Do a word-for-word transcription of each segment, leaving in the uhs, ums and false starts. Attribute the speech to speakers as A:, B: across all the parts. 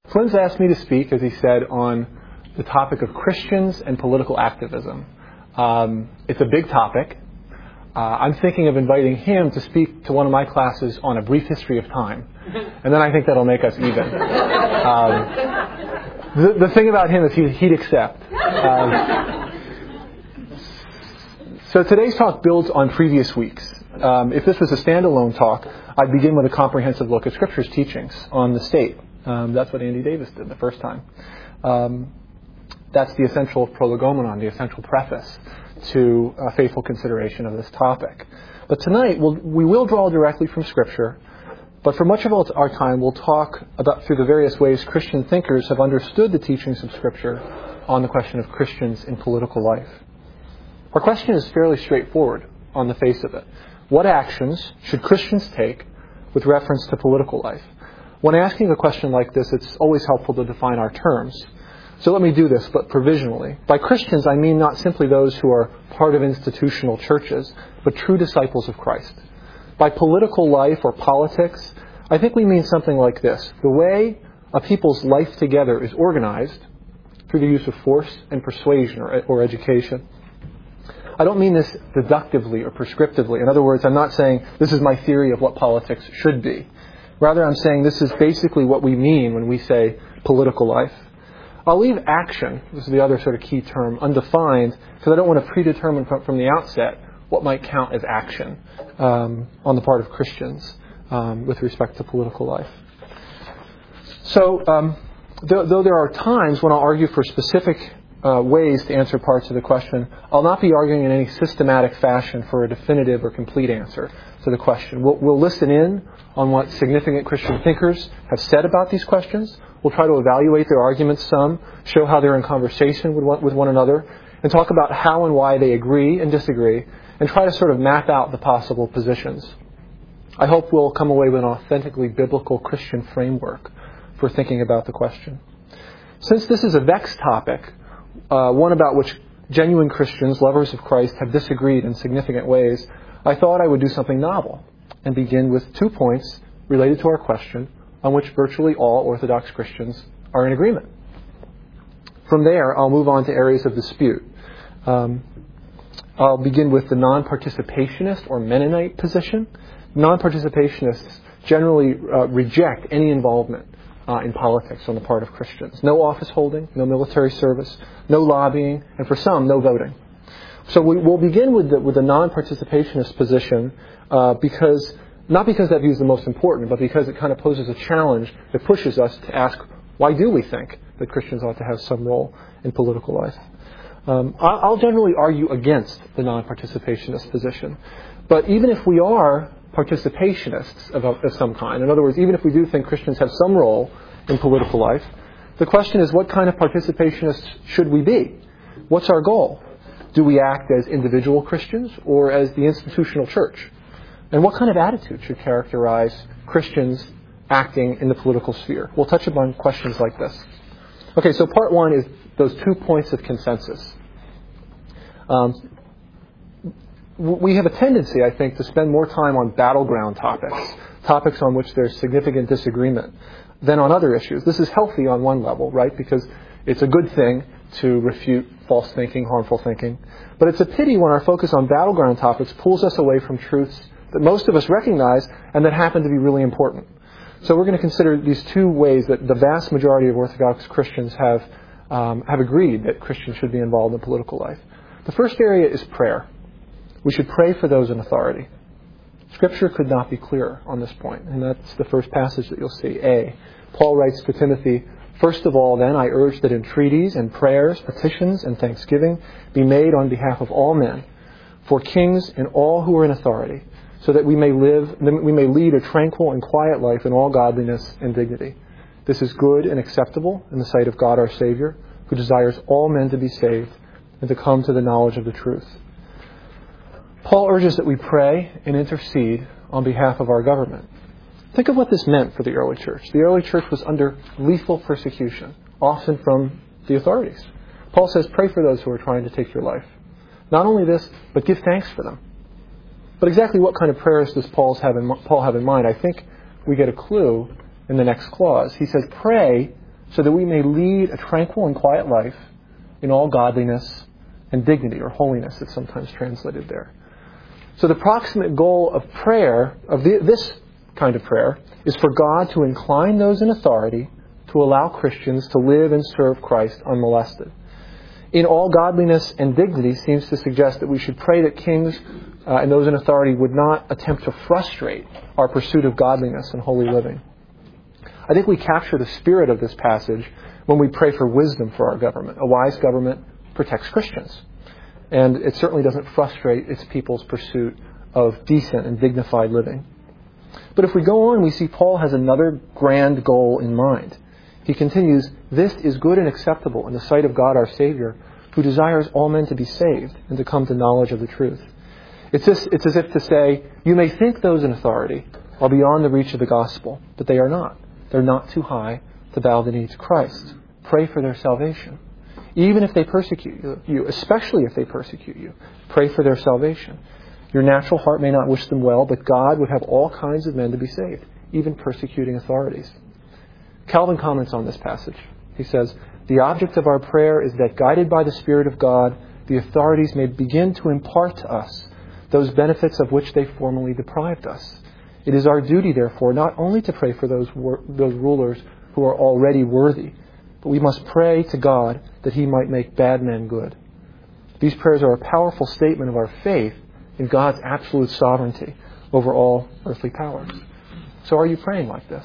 A: Flynn's asked me to speak, as he said, on the topic of Christians and political activism. Um, it's a big topic. Uh, I'm thinking of inviting him to speak to one of my classes on a brief history of time. And then I think that'll make us even. Um, the, the thing about him is he, he'd accept. Um, so today's talk builds on previous weeks. Um, if this was a standalone talk, I'd begin with a comprehensive look at Scripture's teachings on the state. Um, that's what Andy Davis did the first time. Um, that's the essential prolegomenon, the essential preface to a faithful consideration of this topic. But tonight, we'll, we will draw directly from Scripture, but for much of our time, we'll talk about through the various ways Christian thinkers have understood the teachings of Scripture on the question of Christians in political life. Our question is fairly straightforward on the face of it. What actions should Christians take with reference to political life? When asking a question like this, it's always helpful to define our terms. So let me do this, but provisionally. By Christians, I mean not simply those who are part of institutional churches, but true disciples of Christ. By political life or politics, I think we mean something like this. The way a people's life together is organized through the use of force and persuasion or, or education. I don't mean this deductively or prescriptively. In other words, I'm not saying this is my theory of what politics should be. Rather, I'm saying this is basically what we mean when we say political life. I'll leave action, this is the other sort of key term, undefined, because I don't want to predetermine from, from the outset what might count as action um, on the part of Christians um, with respect to political life. So, um, th- though there are times when I'll argue for specific uh, ways to answer parts of the question, I'll not be arguing in any systematic fashion for a definitive or complete answer to the question. We'll, we'll listen in on what significant Christian thinkers have said about these questions. We'll try to evaluate their arguments some, show how they're in conversation with one, with one another, and talk about how and why they agree and disagree, and try to sort of map out the possible positions. I hope we'll come away with an authentically biblical Christian framework for thinking about the question. Since this is a vexed topic, uh, one about which genuine Christians, lovers of Christ, have disagreed in significant ways, I thought I would do something novel and begin with two points related to our question on which virtually all Orthodox Christians are in agreement. From there, I'll move on to areas of dispute. Um, I'll begin with the non-participationist or Mennonite position. Non-participationists generally uh, reject any involvement uh, in politics on the part of Christians. No office holding, no military service, no lobbying, and for some, no voting. So we, we'll begin with the, with the non-participationist position uh, because not because that view is the most important, but because it kind of poses a challenge that pushes us to ask, why do we think that Christians ought to have some role in political life? Um, I'll generally argue against the non-participationist position. But even if we are participationists of, of some kind, in other words, even if we do think Christians have some role in political life, the question is, what kind of participationists should we be? What's our goal? Do we act as individual Christians or as the institutional church? And what kind of attitude should characterize Christians acting in the political sphere? We'll touch upon questions like this. Okay, so part one is those two points of consensus. Um, we have a tendency, I think, to spend more time on battleground topics, topics on which there's significant disagreement, than on other issues. This is healthy on one level, right? Because it's a good thing to refute false thinking, harmful thinking. But it's a pity when our focus on battleground topics pulls us away from truths that most of us recognize and that happen to be really important. So we're going to consider these two ways that the vast majority of Orthodox Christians have um, have agreed that Christians should be involved in political life. The first area is prayer. We should pray for those in authority. Scripture could not be clearer on this point, and that's the first passage that you'll see. A. Paul writes to Timothy, "First of all, then, I urge that entreaties and prayers, petitions and thanksgiving be made on behalf of all men, for kings and all who are in authority, so that we may live, we may lead a tranquil and quiet life in all godliness and dignity. This is good and acceptable in the sight of God our Savior, who desires all men to be saved and to come to the knowledge of the truth." Paul urges that we pray and intercede on behalf of our government. Think of what this meant for the early church. The early church was under lethal persecution, often from the authorities. Paul says, pray for those who are trying to take your life. Not only this, but give thanks for them. But exactly what kind of prayers does Paul have in, Paul have in mind? I think we get a clue in the next clause. He says, pray so that we may lead a tranquil and quiet life in all godliness and dignity, or holiness, it's sometimes translated there. So the proximate goal of prayer, of the, this kind of prayer, is for God to incline those in authority to allow Christians to live and serve Christ unmolested. In all godliness and dignity seems to suggest that we should pray that kings uh, and those in authority would not attempt to frustrate our pursuit of godliness and holy living. I think we capture the spirit of this passage when we pray for wisdom for our government. A wise government protects Christians, and it certainly doesn't frustrate its people's pursuit of decent and dignified living. But if we go on, we see Paul has another grand goal in mind. He continues, "This is good and acceptable in the sight of God our Savior, who desires all men to be saved and to come to knowledge of the truth." It's, this, it's as if to say, you may think those in authority are beyond the reach of the gospel, but they are not. They're not too high to bow the knee to Christ. Pray for their salvation. Even if they persecute you, especially if they persecute you, pray for their salvation. Your natural heart may not wish them well, but God would have all kinds of men to be saved, even persecuting authorities. Calvin comments on this passage. He says, "The object of our prayer is that, guided by the Spirit of God, the authorities may begin to impart to us those benefits of which they formerly deprived us. It is our duty, therefore, not only to pray for those, those rulers who are already worthy, but we must pray to God that He might make bad men good." These prayers are a powerful statement of our faith in God's absolute sovereignty over all earthly powers. So are you praying like this?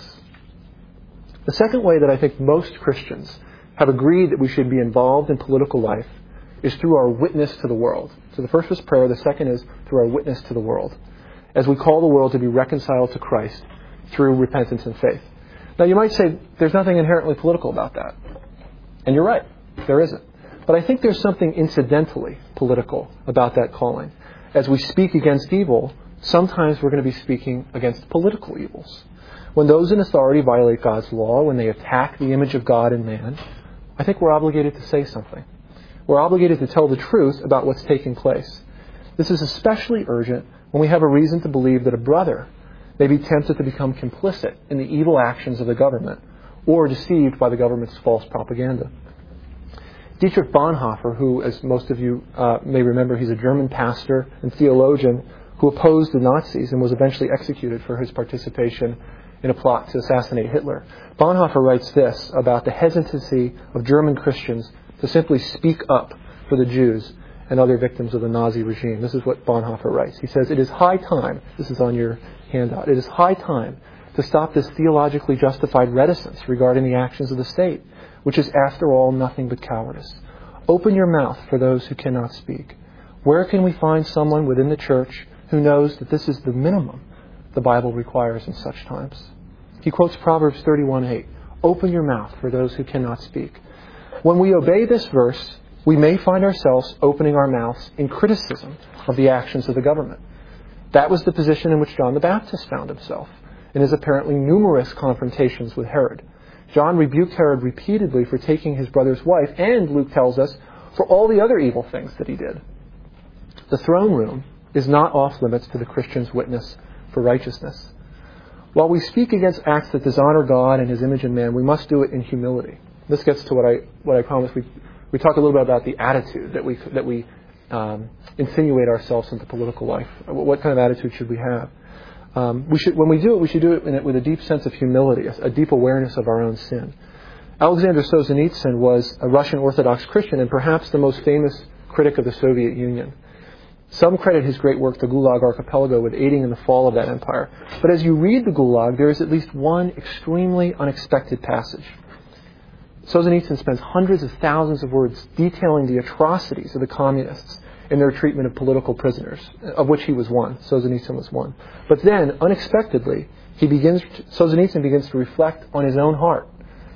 A: The second way that I think most Christians have agreed that we should be involved in political life is through our witness to the world. So the first was prayer, the second is through our witness to the world, as we call the world to be reconciled to Christ through repentance and faith. Now you might say there's nothing inherently political about that. And you're right, there isn't. But I think there's something incidentally political about that calling. As we speak against evil, sometimes we're going to be speaking against political evils. When those in authority violate God's law, when they attack the image of God in man, I think we're obligated to say something. We're obligated to tell the truth about what's taking place. This is especially urgent when we have a reason to believe that a brother may be tempted to become complicit in the evil actions of the government or deceived by the government's false propaganda. Dietrich Bonhoeffer, who, as most of you uh, may remember, he's a German pastor and theologian who opposed the Nazis and was eventually executed for his participation in a plot to assassinate Hitler. Bonhoeffer writes this about the hesitancy of German Christians to simply speak up for the Jews and other victims of the Nazi regime. This is what Bonhoeffer writes. He says, "It is high time," this is on your handout, "it is high time to stop this theologically justified reticence regarding the actions of the state, which is after all nothing but cowardice. Open your mouth for those who cannot speak. Where can we find someone within the church who knows that this is the minimum the Bible requires in such times?" He quotes Proverbs thirty-one eight, "Open your mouth for those who cannot speak." When we obey this verse, we may find ourselves opening our mouths in criticism of the actions of the government. That was the position in which John the Baptist found himself in his apparently numerous confrontations with Herod. John rebuked Herod repeatedly for taking his brother's wife, and, Luke tells us, for all the other evil things that he did. The throne room is not off limits to the Christian's witness for righteousness. While we speak against acts that dishonor God and His image in man, we must do it in humility. This gets to what I what I promised. We we talk a little bit about the attitude that we that we um, insinuate ourselves into political life. What kind of attitude should we have? Um, we should when we do it, we should do it, in it with a deep sense of humility, a, a deep awareness of our own sin. Alexander Solzhenitsyn was a Russian Orthodox Christian and perhaps the most famous critic of the Soviet Union. Some credit his great work, The Gulag Archipelago, with aiding in the fall of that empire. But as you read the Gulag, there is at least one extremely unexpected passage. Solzhenitsyn spends hundreds of thousands of words detailing the atrocities of the communists in their treatment of political prisoners, of which he was one. Solzhenitsyn was one. But then, unexpectedly, he begins. Solzhenitsyn begins to reflect on his own heart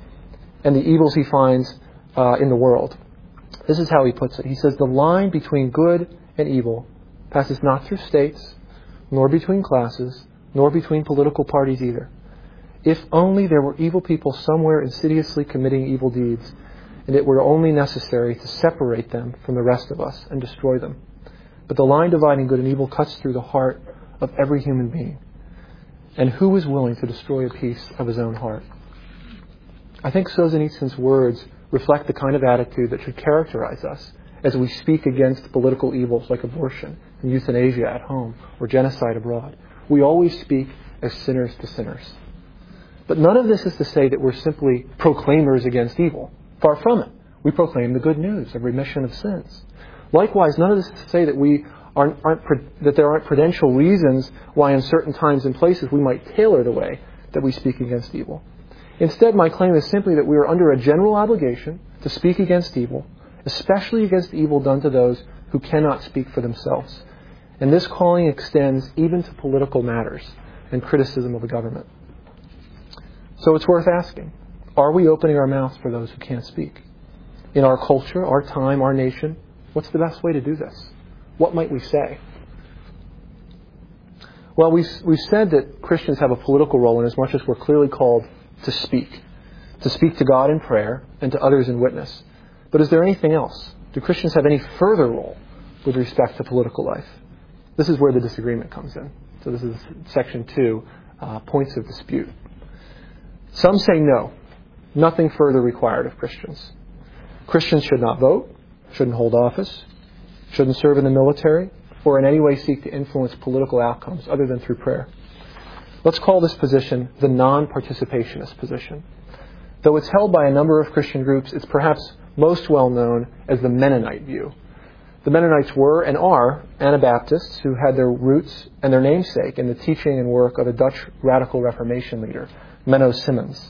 A: and the evils he finds uh, in the world. This is how he puts it. He says, "The line between good and evil passes not through states, nor between classes, nor between political parties either. If only there were evil people somewhere insidiously committing evil deeds, and it were only necessary to separate them from the rest of us and destroy them. But the line dividing good and evil cuts through the heart of every human being. And who is willing to destroy a piece of his own heart?" I think Solzhenitsyn's words reflect the kind of attitude that should characterize us as we speak against political evils like abortion and euthanasia at home or genocide abroad. We always speak as sinners to sinners. But none of this is to say that we're simply proclaimers against evil. Far from it. We proclaim the good news of remission of sins. Likewise, none of this is to say that we aren't, aren't that there aren't prudential reasons why in certain times and places we might tailor the way that we speak against evil. Instead, my claim is simply that we are under a general obligation to speak against evil, especially against evil done to those who cannot speak for themselves. And this calling extends even to political matters and criticism of the government. So it's worth asking, are we opening our mouths for those who can't speak? In our culture, our time, our nation, what's the best way to do this? What might we say? Well, we've, we've said that Christians have a political role in as much as we're clearly called to speak. To speak to God in prayer and to others in witness. But is there anything else? Do Christians have any further role with respect to political life? This is where the disagreement comes in. So this is section two, uh, points of dispute. Some say no, nothing further required of Christians. Christians should not vote, shouldn't hold office, shouldn't serve in the military, or in any way seek to influence political outcomes other than through prayer. Let's call this position the non-participationist position. Though it's held by a number of Christian groups, it's perhaps most well known as the Mennonite view. The Mennonites were and are Anabaptists who had their roots and their namesake in the teaching and work of a Dutch radical Reformation leader, Menno Simons.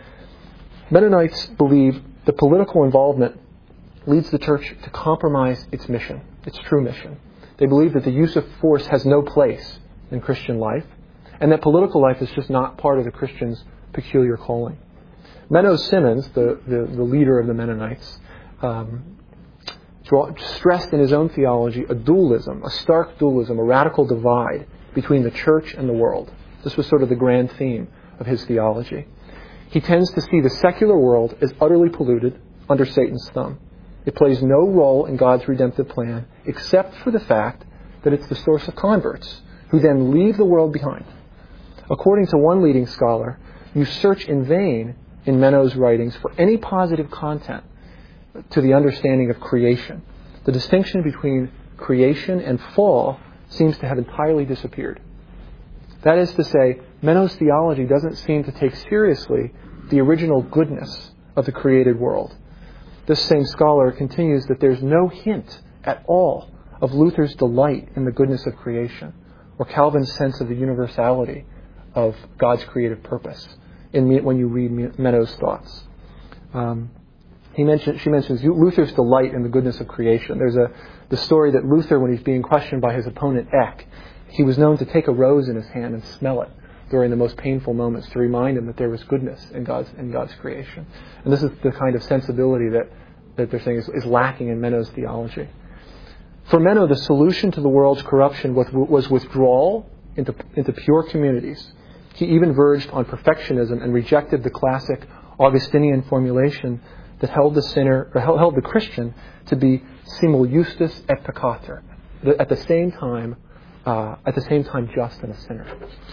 A: Mennonites believe that political involvement leads the church to compromise its mission, its true mission. They believe that the use of force has no place in Christian life, and that political life is just not part of the Christian's peculiar calling. Menno Simons, the, the, the leader of the Mennonites, um, draw, stressed in his own theology a dualism, a stark dualism, a radical divide between the church and the world. This was sort of the grand theme of his theology. He tends to see the secular world as utterly polluted under Satan's thumb. It plays no role in God's redemptive plan except for the fact that it's the source of converts who then leave the world behind. According to one leading scholar, you search in vain in Menno's writings for any positive content to the understanding of creation. The distinction between creation and fall seems to have entirely disappeared. That is to say, Menno's theology doesn't seem to take seriously the original goodness of the created world. This same scholar continues that there's no hint at all of Luther's delight in the goodness of creation or Calvin's sense of the universality of God's creative purpose in, when you read Menno's thoughts. Um, he mentioned, she mentions Luther's delight in the goodness of creation. There's a the story that Luther, when he's being questioned by his opponent Eck, he was known to take a rose in his hand and smell it during the most painful moments to remind him that there was goodness in God's in God's creation. And this is the kind of sensibility that, that they're saying is, is lacking in Menno's theology. For Menno, the solution to the world's corruption was, was withdrawal into, into pure communities. He even verged on perfectionism and rejected the classic Augustinian formulation that held the sinner, or held the Christian to be simul justus et peccator, at the same time, uh, at the same time just and a sinner.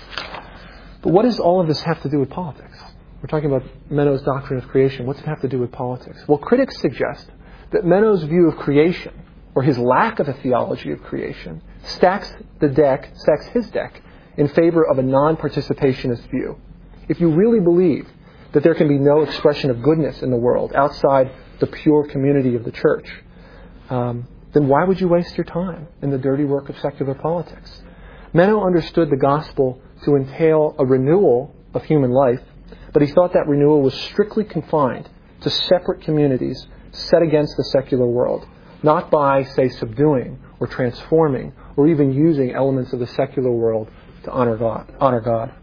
A: But what does all of this have to do with politics? We're talking about Menno's doctrine of creation. What's it have to do with politics? Well, critics suggest that Menno's view of creation, or his lack of a theology of creation, stacks the deck, stacks his deck in favor of a non-participationist view. If you really believe that there can be no expression of goodness in the world outside the pure community of the church, um, then why would you waste your time in the dirty work of secular politics? Menno understood the gospel to entail a renewal of human life, but he thought that renewal was strictly confined to separate communities set against the secular world, not by, say, subduing or transforming or even using elements of the secular world to honor God. Honor God.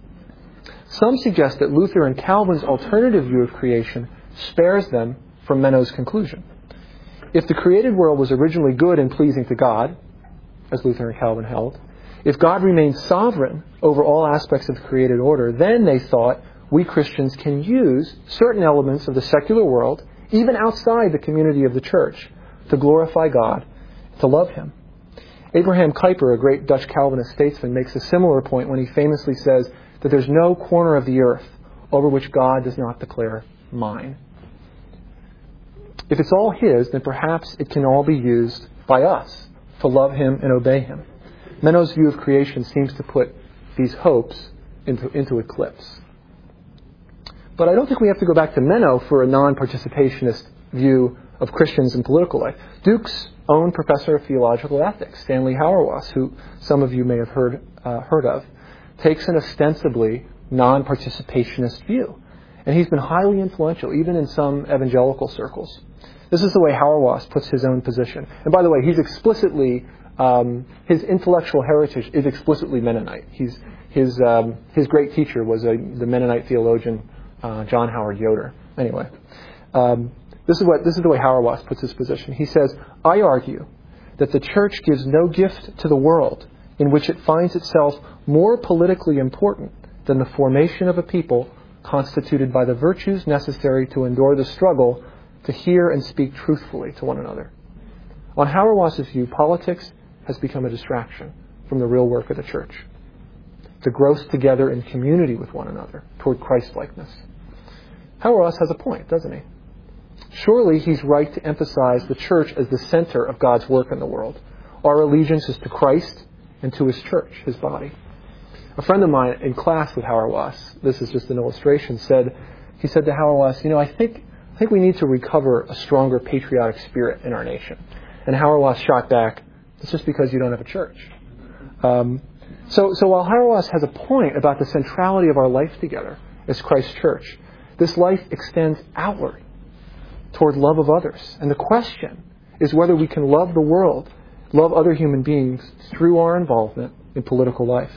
A: Some suggest that Luther and Calvin's alternative view of creation spares them from Menno's conclusion. If the created world was originally good and pleasing to God, as Luther and Calvin held, if God remained sovereign over all aspects of the created order, then they thought we Christians can use certain elements of the secular world, even outside the community of the church, to glorify God, to love Him. Abraham Kuyper, a great Dutch Calvinist statesman, makes a similar point when he famously says that there's no corner of the earth over which God does not declare mine. If it's all His, then perhaps it can all be used by us to love Him and obey Him. Menno's view of creation seems to put these hopes into, into eclipse. But I don't think we have to go back to Menno for a non-participationist view of Christians in political life. Duke's own professor of theological ethics, Stanley Hauerwas, who some of you may have heard uh, heard of, takes an ostensibly non-participationist view. And he's been highly influential, even in some evangelical circles. This is the way Hauerwas puts his own position. And by the way, he's explicitly, um, his intellectual heritage is explicitly Mennonite. He's, his, um, his great teacher was a, the Mennonite theologian, uh, John Howard Yoder. Anyway, um, this is what, this is the way Hauerwas puts his position. He says, I argue that the church gives no gift to the world in which it finds itself more politically important than the formation of a people constituted by the virtues necessary to endure the struggle to hear and speak truthfully to one another. On Hauerwas' view, politics has become a distraction from the real work of the church, to grow together in community with one another toward Christ-likeness. Hauerwas has a point, doesn't he? Surely he's right to emphasize the church as the center of God's work in the world. Our allegiance is to Christ and to His church, His body. A friend of mine in class with Hauerwas, this is just an illustration, said, he said to Hauerwas, you know, I think I think we need to recover a stronger patriotic spirit in our nation. And Hauerwas shot back, it's just because you don't have a church. Um, so, so while Hauerwas has a point about the centrality of our life together as Christ's church, this life extends outward toward love of others. And the question is whether we can love the world, love other human beings through our involvement in political life.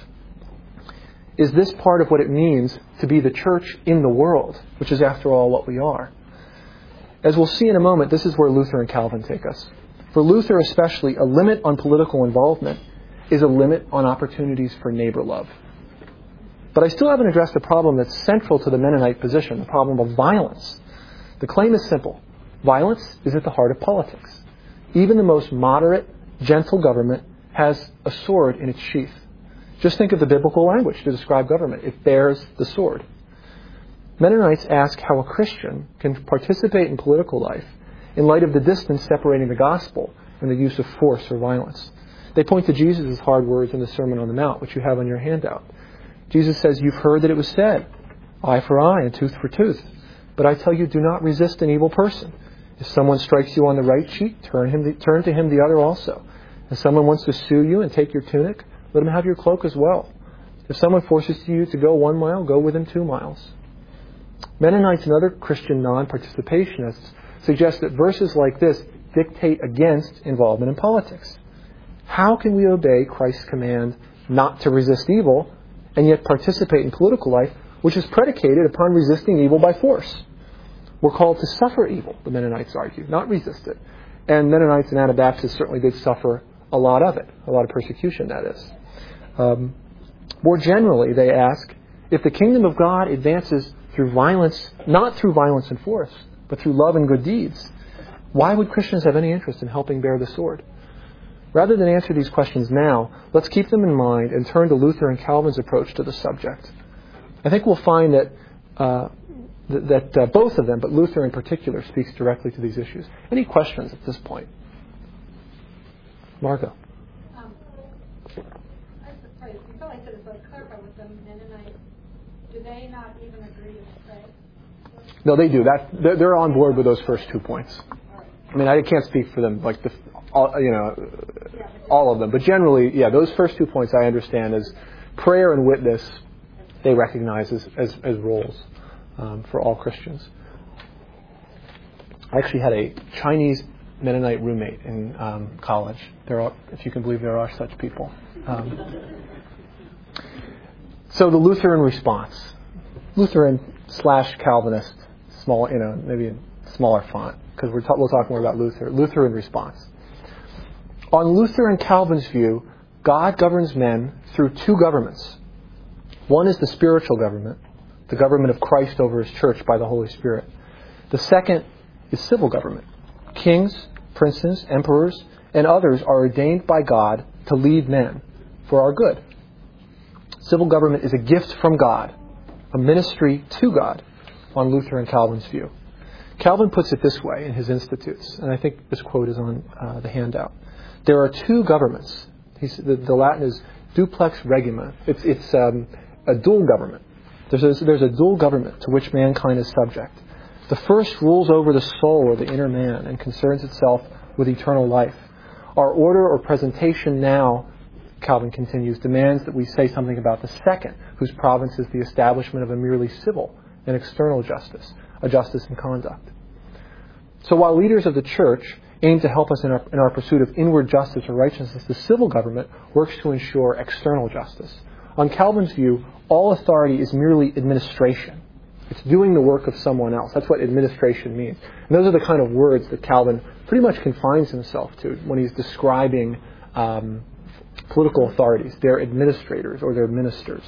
A: Is this part of what it means to be the church in the world, which is, after all, what we are? As we'll see in a moment, this is where Luther and Calvin take us. For Luther especially, a limit on political involvement is a limit on opportunities for neighbor love. But I still haven't addressed the problem that's central to the Mennonite position, the problem of violence. The claim is simple. Violence is at the heart of politics. Even the most moderate, gentle government has a sword in its sheath. Just think of the biblical language to describe government. It bears the sword. Mennonites ask how a Christian can participate in political life in light of the distance separating the gospel and the use of force or violence. They point to Jesus' hard words in the Sermon on the Mount, which you have on your handout. Jesus says, you've heard that it was said, eye for eye and tooth for tooth. But I tell you, do not resist an evil person. If someone strikes you on the right cheek, turn, him the, turn to him the other also. If someone wants to sue you and take your tunic, let him have your cloak as well. If someone forces you to go one mile, go with him two miles. Mennonites and other Christian non-participationists suggest that verses like this dictate against involvement in politics. How can we obey Christ's command not to resist evil and yet participate in political life, which is predicated upon resisting evil by force? We're called to suffer evil, the Mennonites argue, not resist it. And Mennonites and Anabaptists certainly did suffer a lot of it, a lot of persecution, that is. Um, more generally, they ask, if the kingdom of God advances through violence, not through violence and force, but through love and good deeds, why would Christians have any interest in helping bear the sword? Rather than answer these questions now, let's keep them in mind and turn to Luther and Calvin's approach to the subject. I think we'll find that uh, th- that uh, both of them, but Luther in particular, speaks directly to these issues. Any questions at this point? Margo.
B: Um, I'm surprised. You feel like to like clarify with them Mennonites. Do they not even agree to pray?
A: No, they do. That they're, they're on board with those first two points. I mean, I can't speak for them, like the, all, you know, all of them. But generally, yeah, those first two points I understand as prayer and witness. They recognize as as, as roles um, for all Christians. I actually had a Chinese Mennonite roommate in um, college. There are, if you can believe, there are such people. Um, so the Lutheran response, Lutheran slash Calvinist, small, you know, maybe in smaller font, because we're ta- we'll talk more about Luther. Lutheran response. On Luther and Calvin's view, God governs men through two governments. One is the spiritual government, the government of Christ over His church by the Holy Spirit. The second is civil government. Kings, princes, emperors, and others are ordained by God to lead men for our good. Civil government is a gift from God a ministry to God on Luther and Calvin's view. Calvin puts it this way in his Institutes, and I think this quote is on uh, the handout. There are two governments. He's, the, the Latin is duplex regima. It's, it's um, a dual government. There's a, there's a dual government to which mankind is subject. The first rules over the soul or the inner man and concerns itself with eternal life. Our order or presentation now, Calvin continues, demands that we say something about the second, whose province is the establishment of a merely civil and external justice, a justice in conduct. So while leaders of the church aim to help us in our, in our pursuit of inward justice or righteousness, the civil government works to ensure external justice. On Calvin's view, all authority is merely administration. It's doing the work of someone else. That's what administration means. And those are the kind of words that Calvin pretty much confines himself to when he's describing um, political authorities. They're administrators or they're ministers.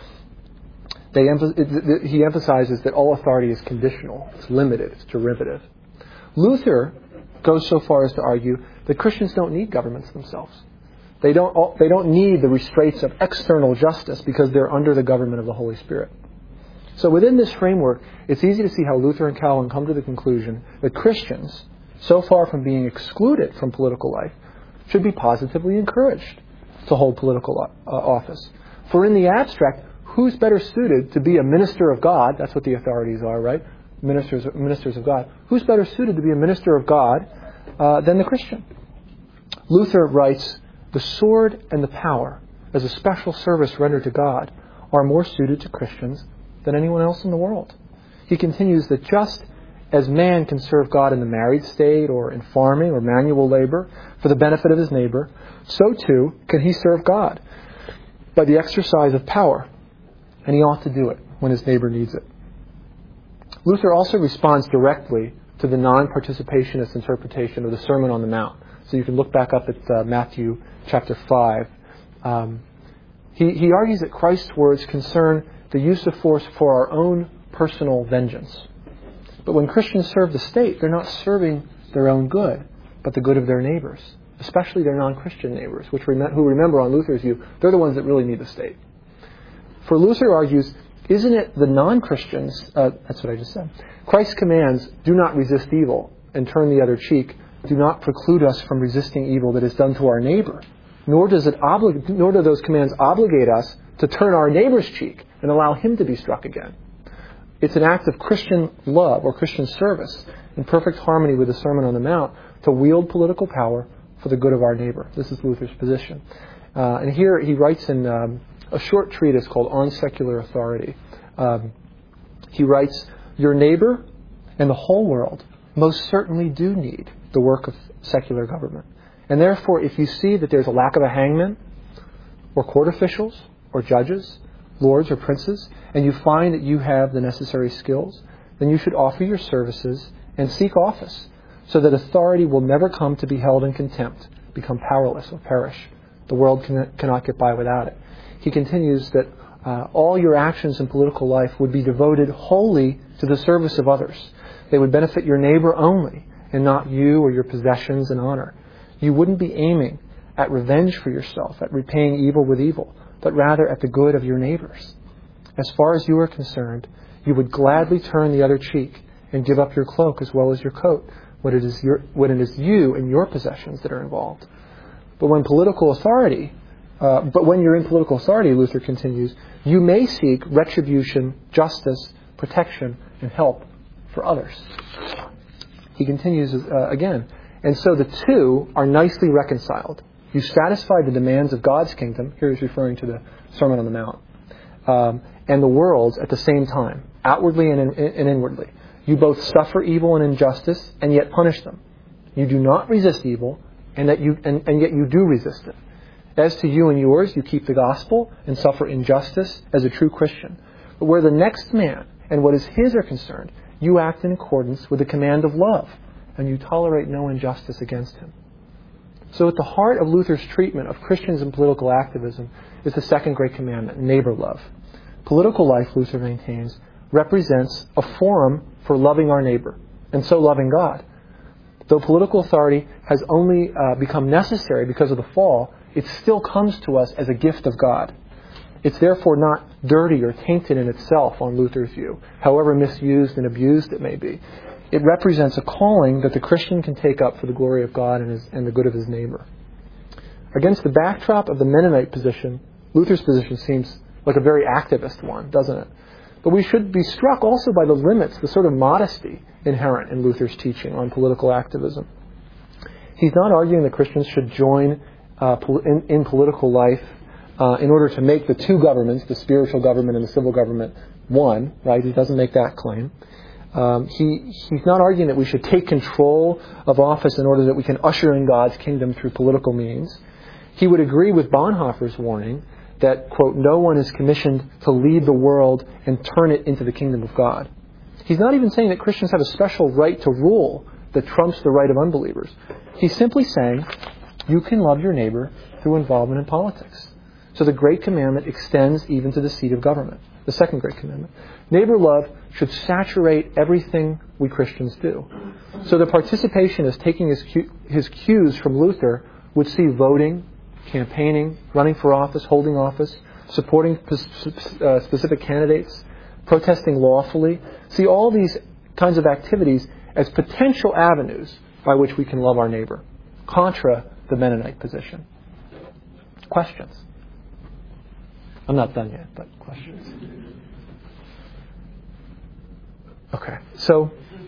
A: They emph- it, it, he emphasizes that all authority is conditional. It's limited. It's derivative. Luther goes so far as to argue that Christians don't need governments themselves. They don't, they don't need the restraints of external justice because they're under the government of the Holy Spirit. So within this framework, it's easy to see how Luther and Calvin come to the conclusion that Christians, so far from being excluded from political life, should be positively encouraged to hold political uh, office. For in the abstract, who's better suited to be a minister of God? That's what the authorities are, right? Ministers, ministers of God. Who's better suited to be a minister of God uh, than the Christian? Luther writes, the sword and the power, as a special service rendered to God, are more suited to Christians than anyone else in the world. He continues that just as man can serve God in the married state or in farming or manual labor for the benefit of his neighbor, so too can he serve God by the exercise of power, and he ought to do it when his neighbor needs it. Luther also responds directly to the non-participationist interpretation of the Sermon on the Mount. So you can look back up at uh, Matthew chapter five. Um, he, he argues that Christ's words concern the use of force for our own personal vengeance. But when Christians serve the state, they're not serving their own good, but the good of their neighbors, especially their non-Christian neighbors, which rem- who remember on Luther's view, they're the ones that really need the state. For Luther argues, isn't it the non-Christians, uh, that's what I just said, Christ's commands, do not resist evil and turn the other cheek, do not preclude us from resisting evil that is done to our neighbor, nor does it oblig- nor do those commands obligate us to turn our neighbor's cheek and allow him to be struck again. It's an act of Christian love or Christian service in perfect harmony with the Sermon on the Mount to wield political power for the good of our neighbor. This is Luther's position. Uh, and here he writes in um, a short treatise called On Secular Authority. Um, he writes, your neighbor and the whole world most certainly do need the work of secular government. And therefore, if you see that there's a lack of a hangman or court officials or judges, lords or princes, and you find that you have the necessary skills, then you should offer your services and seek office so that authority will never come to be held in contempt, become powerless or perish. The world can, cannot get by without it. He continues that uh, all your actions in political life would be devoted wholly to the service of others. They would benefit your neighbor only and not you or your possessions and honor. You wouldn't be aiming at revenge for yourself, at repaying evil with evil, but rather at the good of your neighbors. As far as you are concerned, you would gladly turn the other cheek and give up your cloak as well as your coat when it is your, when it is you and your possessions that are involved. But when political authority, uh, but when you're in political authority, Luther continues, you may seek retribution, justice, protection, and help for others. He continues uh, again, and so the two are nicely reconciled. You satisfy the demands of God's kingdom, here he's referring to the Sermon on the Mount, um, and the world's at the same time, outwardly and, in, and inwardly. You both suffer evil and injustice, and yet punish them. You do not resist evil, and, that you, and, and yet you do resist it. As to you and yours, you keep the gospel and suffer injustice as a true Christian. But where the next man and what is his are concerned, you act in accordance with the command of love, and you tolerate no injustice against him. So at the heart of Luther's treatment of Christians and political activism is the second great commandment, neighbor love. Political life, Luther maintains, represents a forum for loving our neighbor, and so loving God. Though political authority has only uh, become necessary because of the fall, it still comes to us as a gift of God. It's therefore not dirty or tainted in itself on Luther's view, however misused and abused it may be. It represents a calling that the Christian can take up for the glory of God and, his, and the good of his neighbor. Against the backdrop of the Mennonite position, Luther's position seems like a very activist one, doesn't it? But we should be struck also by the limits, the sort of modesty inherent in Luther's teaching on political activism. He's not arguing that Christians should join uh, in, in political life uh, in order to make the two governments, the spiritual government and the civil government, one, right? He doesn't make that claim. Um, he, he's not arguing that we should take control of office in order that we can usher in God's kingdom through political means. He would agree with Bonhoeffer's warning that, quote, no one is commissioned to lead the world and turn it into the kingdom of God. He's not even saying that Christians have a special right to rule that trumps the right of unbelievers. He's simply saying you can love your neighbor through involvement in politics. So the Great Commandment extends even to the seat of government, the second Great Commandment. Neighbor love should saturate everything we Christians do. So the participationists taking his, cu- his cues from Luther would see voting, campaigning, running for office, holding office, supporting uh, specific candidates, protesting lawfully. See all these kinds of activities as potential avenues by which we can love our neighbor, contra the Mennonite position. Questions? I'm not done yet, but questions? Okay, so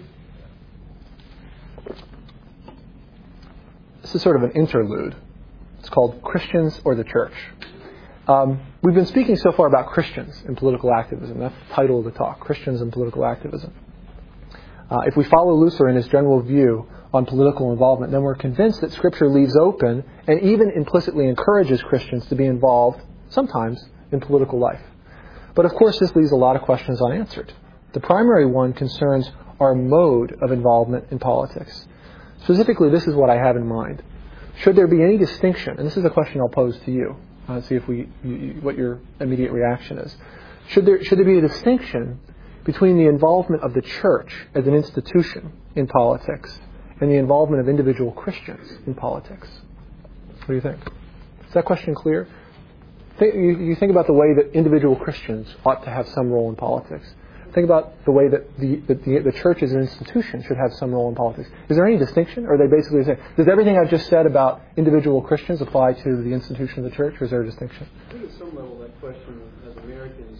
A: this is sort of an interlude. It's called Christians or the Church. Um, we've been speaking so far about Christians in political activism. That's the title of the talk, Christians in Political Activism. Uh, if we follow Luther in his general view on political involvement, then we're convinced that Scripture leaves open and even implicitly encourages Christians to be involved, sometimes, in political life. But of course, this leaves a lot of questions unanswered. The primary one concerns our mode of involvement in politics. Specifically, this is what I have in mind. Should there be any distinction, and this is a question I'll pose to you, uh, see if we, you, you, what your immediate reaction is. Should there, should there be a distinction between the involvement of the church as an institution in politics and the involvement of individual Christians in politics? What do you think? Is that question clear? Think, you, you think about the way that individual Christians ought to have some role in politics. Think about the way that the, that the, the church as an institution should have some role in politics. Is there any distinction? Or are they basically saying, does everything I've just said about individual Christians apply to the institution of the church, or is there a distinction?
C: I think at some level that question, as Americans,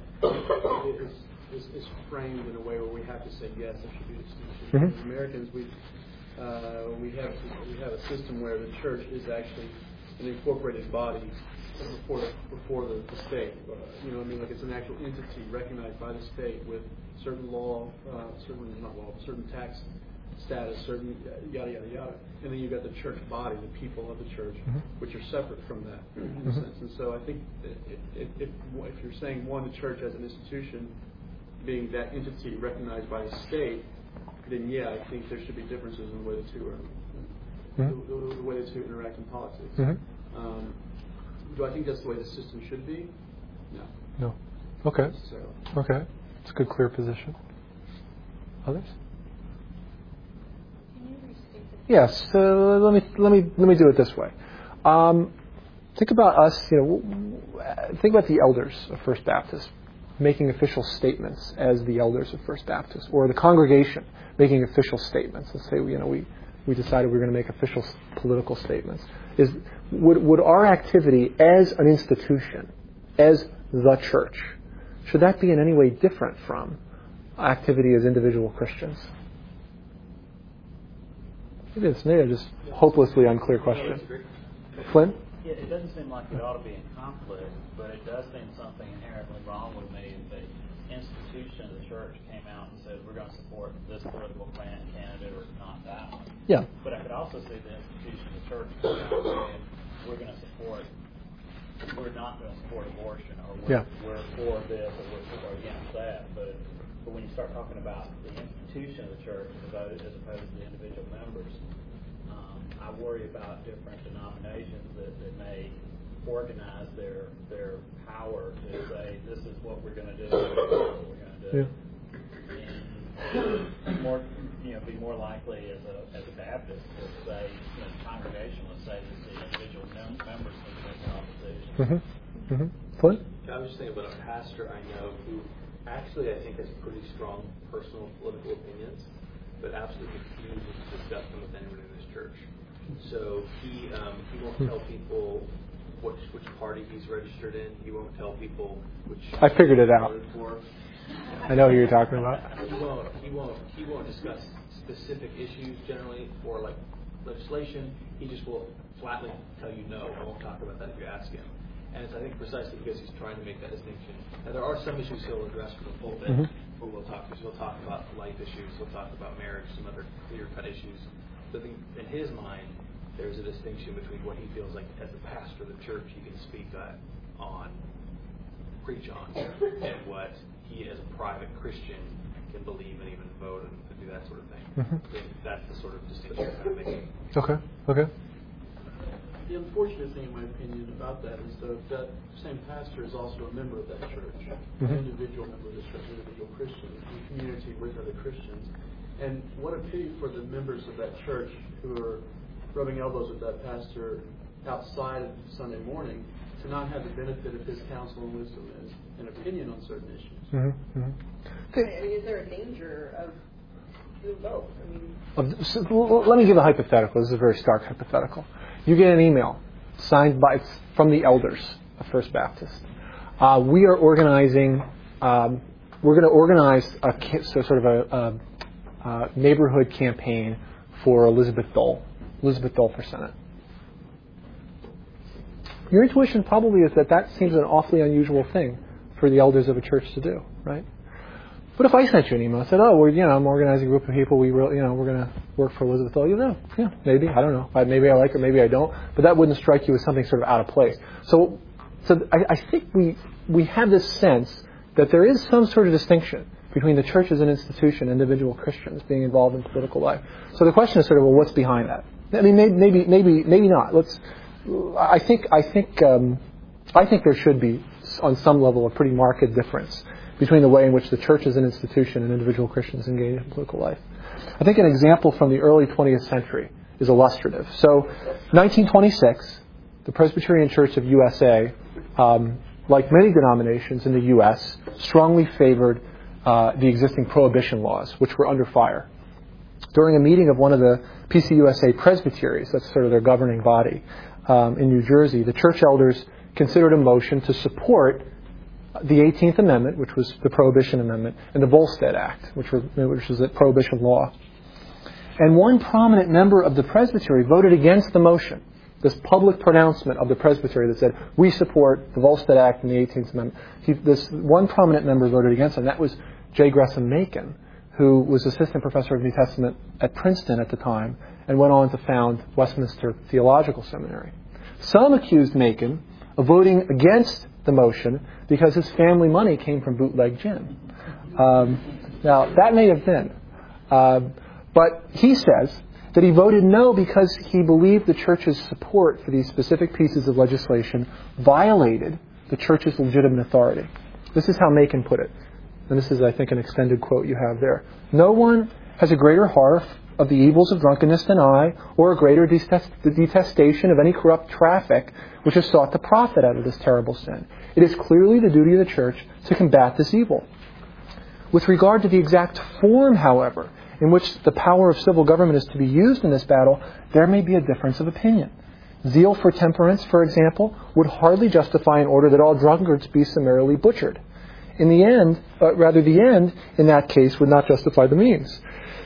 C: is, is, is framed in a way where we have to say, yes, there should be a distinction.
A: Mm-hmm.
C: As Americans, we, uh, we, have, we have a system where the church is actually an incorporated body before before the, the state. Uh, you know, I mean, like it's an actual entity recognized by the state with certain law, uh, certain not law, certain tax status, certain yada yada yada. And then you've got the church body, the people of the church, mm-hmm. which are separate from that in mm-hmm. a sense. And so I think if, if, if, if you're saying one, the church as an institution being that entity recognized by the state, then yeah, I think there should be differences in the way the two are, mm-hmm. the, the, the way the two interact in politics. Mm-hmm. Um, Do I think that's the way the system should be? No.
A: No. Okay. Okay. It's a good, clear position. Others?
B: Can you restate the
A: Yes. Uh, let me let me let me do it this way. Um, think about us. You know, think about the elders of First Baptist making official statements as the elders of First Baptist, or the congregation making official statements. Let's say you know we. we decided we were going to make official political statements. Is would, would our activity as an institution, as the church, should that be in any way different from activity as individual Christians? Maybe it's maybe a just hopelessly unclear question. Flynn?
D: Yeah, it doesn't seem like it ought to be in conflict, but it does seem something inherently wrong with me if the institution of the church came out and said we're going to support this political candidate or not that one.
A: Yeah.
D: But I could also see the institution of the church come out and saying we're going to support, we're not going to support abortion, or we're,
A: yeah.
D: we're for this, or we're for against that. But but when you start talking about the institution of the church as opposed, as opposed to the individual members, um, I worry about different denominations that, that may organize their their power to say this is what we're going to do, this is what we're going to do.
A: Yeah.
D: And more, you know, be more likely as a as a Baptist to say, you know, congregation, let's say that the individual mem- members need to make an opposition.
A: Mm-hmm. Mm-hmm. Flynn?
E: I was just thinking about a pastor I know who actually I think has pretty strong personal political opinions, but absolutely refuses to discuss them with anyone in his church. So he um, he won't tell people which which party he's registered in. He won't tell people which.
A: I figured it out.
E: For.
A: I know who you're talking about.
E: He won't. He won't. He won't discuss specific issues generally for like legislation. He just will flatly tell you no. I won't talk about that if you ask him. And it's I think precisely because he's trying to make that distinction. Now there are some issues he'll address from the pulpit, mm-hmm. where we'll talk. He'll talk about life issues. He'll talk about marriage, some other clear-cut issues. So I think in his mind, there's a distinction between what he feels like as a pastor of the church he can speak on, preach on, and what he as a private Christian can believe and even vote and, and do that sort of thing. Mm-hmm. I think that's the sort of distinction I'm kind of making.
A: Okay, okay.
C: The unfortunate thing, in my opinion, about that is that that same pastor is also a member of that church, mm-hmm. an individual member of the church, an individual Christian, in community with other Christians. And what a pity for the members of that church who are rubbing elbows with that pastor outside of Sunday morning to not have the benefit of his counsel and wisdom and, and opinion on certain issues.
A: Mm-hmm. Mm-hmm.
F: I mean, is there a danger of doing both? I mean,
A: so, let me give a hypothetical. This is a very stark hypothetical. You get an email signed by from the elders of First Baptist. Uh, we are organizing. Um, we're going to organize a so sort of a, a, a neighborhood campaign for Elizabeth Dole. Elizabeth Dole for Senate. Your intuition probably is that that seems an awfully unusual thing for the elders of a church to do, right? But if I sent you an email and said, "Oh, we're you know I'm organizing a group of people. We really, you know we're going to work for Elizabeth Dole," you know, yeah, maybe I don't know. Maybe I like her, maybe I don't. But that wouldn't strike you as something sort of out of place. So, so I, I think we we have this sense that there is some sort of distinction between the church as an institution, individual Christians being involved in political life. So the question is sort of, well, what's behind that? I mean, maybe, maybe, maybe, maybe not. Let's. I think, I think, um, I think there should be, on some level, a pretty marked difference between the way in which the church as an institution and individual Christians engage in political life. I think an example from the early twentieth century is illustrative. So, nineteen twenty-six, the Presbyterian Church of U S A, um, like many denominations in the U S, strongly favored uh, the existing prohibition laws, which were under fire. During a meeting of one of the P C U S A presbyteries, that's sort of their governing body, um, in New Jersey, the church elders considered a motion to support the eighteenth Amendment, which was the Prohibition Amendment, and the Volstead Act, which, were, which was the prohibition law. And one prominent member of the presbytery voted against the motion, this public pronouncement of the presbytery that said, we support the Volstead Act and the eighteenth Amendment. He, this one prominent member voted against it, and that was J. Gresham Machen, who was assistant professor of New Testament at Princeton at the time and went on to found Westminster Theological Seminary. Some accused Machen of voting against the motion because his family money came from bootleg gin. Um, now, that may have been. Uh, but he says that he voted no because he believed the church's support for these specific pieces of legislation violated the church's legitimate authority. This is how Machen put it. And this is, I think, an extended quote you have there. No one has a greater horror of the evils of drunkenness than I, or a greater detest- detestation of any corrupt traffic which has sought to profit out of this terrible sin. It is clearly the duty of the church to combat this evil. With regard to the exact form, however, in which the power of civil government is to be used in this battle, there may be a difference of opinion. Zeal for temperance, for example, would hardly justify an order that all drunkards be summarily butchered. In the end, uh, rather the end, in that case, would not justify the means.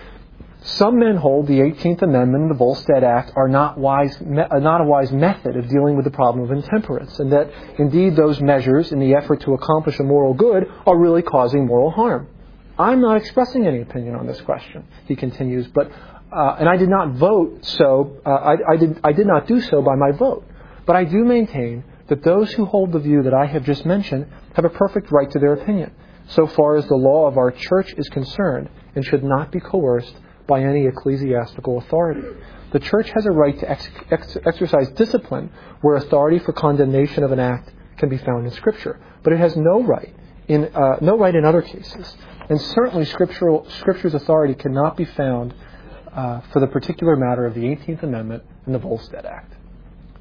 A: Some men hold the eighteenth Amendment and the Volstead Act are not wise, me, uh, not a wise method of dealing with the problem of intemperance, and that, indeed, those measures, in the effort to accomplish a moral good, are really causing moral harm. I'm not expressing any opinion on this question, he continues, but uh, and I did not vote so, uh, I, I, did, I did not do so by my vote. But I do maintain that those who hold the view that I have just mentioned have a perfect right to their opinion, so far as the law of our church is concerned, and should not be coerced by any ecclesiastical authority. The church has a right to ex- ex- exercise discipline where authority for condemnation of an act can be found in Scripture, but it has no right in uh, no right in other cases. And certainly scriptural, Scripture's authority cannot be found uh, for the particular matter of the eighteenth Amendment and the Volstead Act.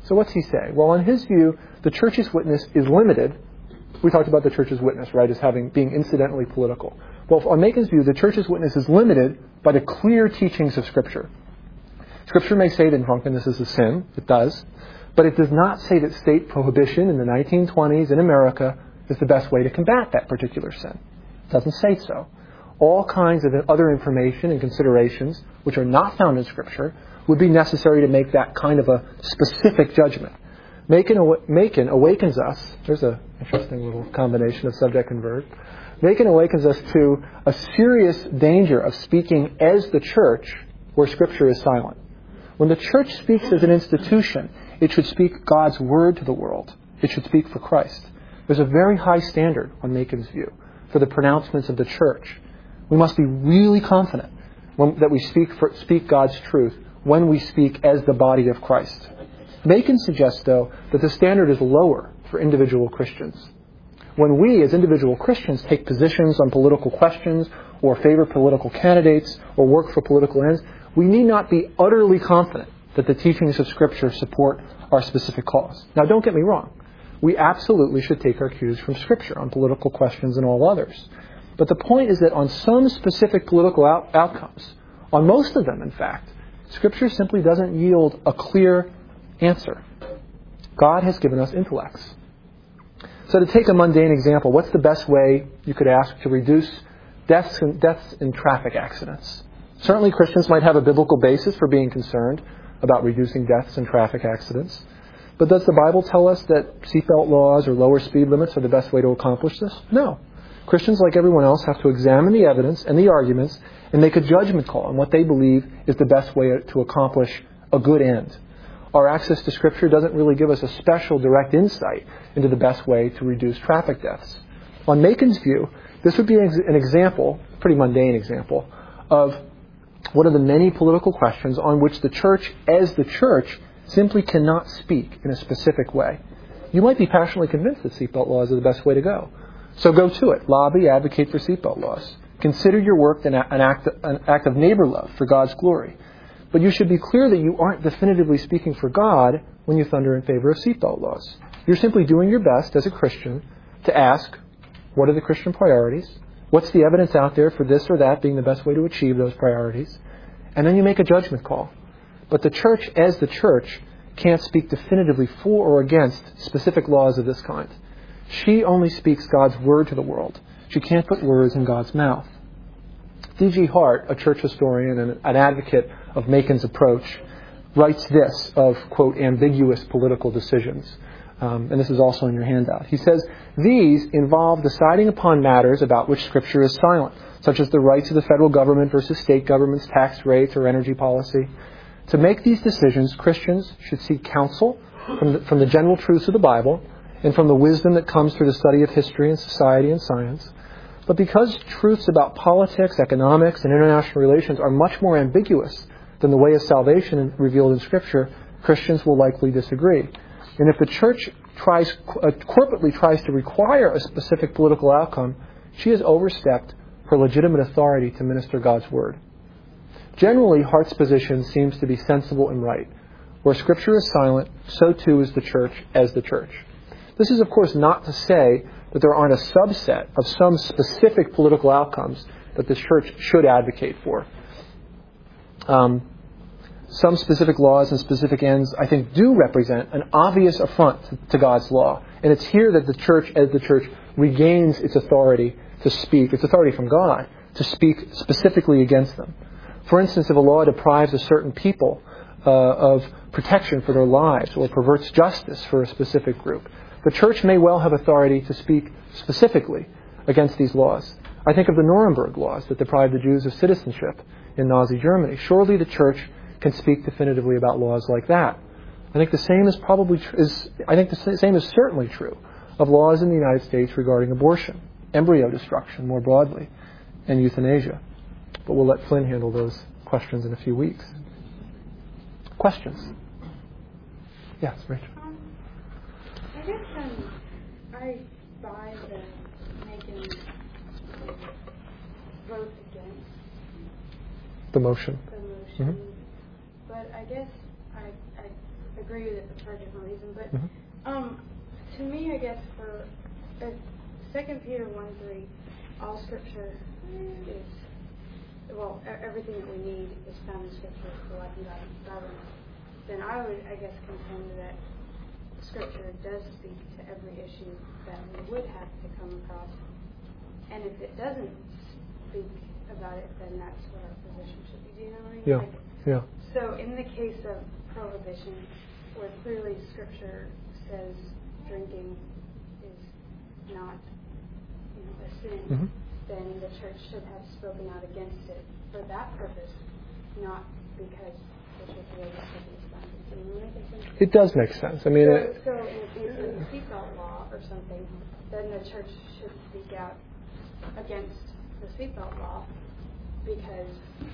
A: So what's he say? Well, in his view, the church's witness is limited. We talked about the church's witness, right, as having being incidentally political. Well, on Macon's view, the church's witness is limited by the clear teachings of Scripture. Scripture may say that drunkenness is a sin. It does. But it does not say that state prohibition in the nineteen twenties in America is the best way to combat that particular sin. It doesn't say so. All kinds of other information and considerations, which are not found in Scripture, would be necessary to make that kind of a specific judgment. Macon, Macon awakens us, there's an interesting little combination of subject and verb. Macon awakens us to a serious danger of speaking as the church where Scripture is silent. When the church speaks as an institution, it should speak God's word to the world. It should speak for Christ. There's a very high standard, on Macon's view, for the pronouncements of the church. We must be really confident when, that we speak, for, speak God's truth when we speak as the body of Christ. Macon suggests, though, that the standard is lower for individual Christians. When we, as individual Christians, take positions on political questions or favor political candidates or work for political ends, we need not be utterly confident that the teachings of Scripture support our specific cause. Now, don't get me wrong. We absolutely should take our cues from Scripture on political questions and all others. But the point is that on some specific political out- outcomes, on most of them, in fact, Scripture simply doesn't yield a clear answer. God has given us intellects. So to take a mundane example, what's the best way you could ask to reduce deaths in, deaths in traffic accidents? Certainly Christians might have a biblical basis for being concerned about reducing deaths in traffic accidents. But does the Bible tell us that seatbelt laws or lower speed limits are the best way to accomplish this? No. Christians, like everyone else, have to examine the evidence and the arguments and make a judgment call on what they believe is the best way to accomplish a good end. Our access to Scripture doesn't really give us a special direct insight into the best way to reduce traffic deaths. On Macon's view, this would be an example, a pretty mundane example, of one of the many political questions on which the church, as the church, simply cannot speak in a specific way. You might be passionately convinced that seatbelt laws are the best way to go. So go to it. Lobby, advocate for seatbelt laws. Consider your work an act, an act of neighbor love for God's glory. But you should be clear that you aren't definitively speaking for God when you thunder in favor of seatbelt laws. You're simply doing your best as a Christian to ask, what are the Christian priorities? What's the evidence out there for this or that being the best way to achieve those priorities? And then you make a judgment call. But the church, as the church, can't speak definitively for or against specific laws of this kind. She only speaks God's word to the world. She can't put words in God's mouth. D G Hart, a church historian and an advocate of Macon's approach, writes this of, quote, ambiguous political decisions. Um, and this is also in your handout. He says, these involve deciding upon matters about which Scripture is silent, such as the rights of the federal government versus state governments, tax rates, or energy policy. To make these decisions, Christians should seek counsel from the, from the general truths of the Bible and from the wisdom that comes through the study of history and society and science. But because truths about politics, economics, and international relations are much more ambiguous than the way of salvation revealed in Scripture, Christians will likely disagree. And if the church tries, uh, corporately tries to require a specific political outcome, she has overstepped her legitimate authority to minister God's word. Generally, Hart's position seems to be sensible and right. Where Scripture is silent, so too is the church as the church. This is, of course, not to say that there aren't a subset of some specific political outcomes that the church should advocate for. Um, some specific laws and specific ends, I think, do represent an obvious affront to God's law. And it's here that the church, as the church, regains its authority to speak, its authority from God, to speak specifically against them. For instance, if a law deprives a certain people uh, of protection for their lives or perverts justice for a specific group, the church may well have authority to speak specifically against these laws. I think of the Nuremberg laws that deprived the Jews of citizenship in Nazi Germany. Surely the church can speak definitively about laws like that. I think the same is probably tr- is I think the same is certainly true of laws in the United States regarding abortion, embryo destruction more broadly, and euthanasia. But we'll let Flynn handle those questions in a few weeks. Questions? Yes, Rachel.
B: Um, I guess um, I buy the making vote against
A: The motion.
B: the motion,
A: Mhm.
B: but I guess I, I
G: agree with it for a different reason. But
A: Mhm.
G: um, to me, I guess for uh, Second Peter one three, all Scripture is well, e- everything that we need is found in Scripture for life and godliness. Then I would, I guess, contend that Scripture does speak to every issue that we would have to come across. And if it doesn't speak about it, then that's what our position should be. Do you know what I mean?
A: Yeah.
G: Like,
A: Yeah.
G: so in the case of prohibition, where clearly Scripture says drinking is not, you know, a sin,
A: Mhm.
G: then the church should have spoken out against it for that purpose, not because the church really has responded. Can you make sense?
A: It does make sense. I mean,
G: So,
A: it,
G: so in the case of the seatbelt law or something, then the church should speak out against the seatbelt law because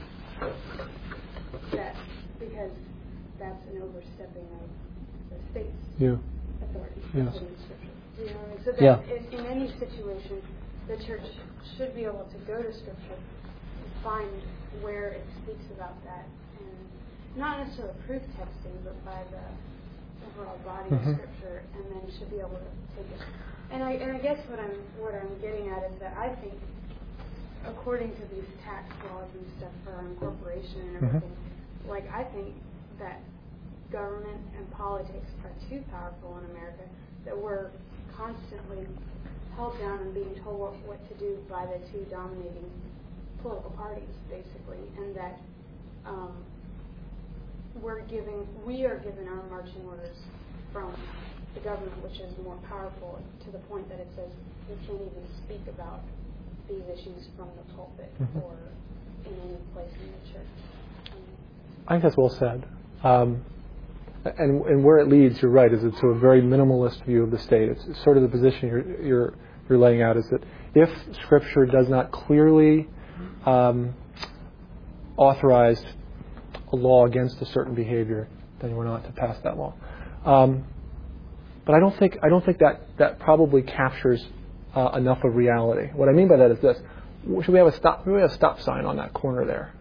G: that because that's an overstepping of the state's
A: yeah.
G: authority.
A: Yes.
G: in Scripture. Do you know what I mean? So that
A: Yeah.
G: in, in any situation, the church should be able to go to Scripture and find where it speaks about that, and not necessarily proof texting, but by the overall body
A: Mhm.
G: of Scripture, and then should be able to take it. And I and I guess what I'm what I'm getting at is that I think, according to these tax laws and stuff for our incorporation and everything,
A: Mhm.
G: like I think that government and politics are too powerful in America, that we're constantly held down and being told what, what to do by the two dominating political parties, basically, and that um, we're giving, we are given our marching orders from the government, which is more powerful, to the point that it says we can't even speak about these issues from the pulpit
A: Mhm.
G: or in any place in the church. Um,
A: I think that's well said. Um, and and where it leads, you're right, is it to a very minimalist view of the state. It's sort of the position you're you're you're laying out, is that if Scripture does not clearly um, authorize a law against a certain behavior, then we're not to pass that law. Um, but I don't think I don't think that that probably captures uh, enough of reality. What I mean by that is this: should we have a stop? Should we have a stop sign on that corner there?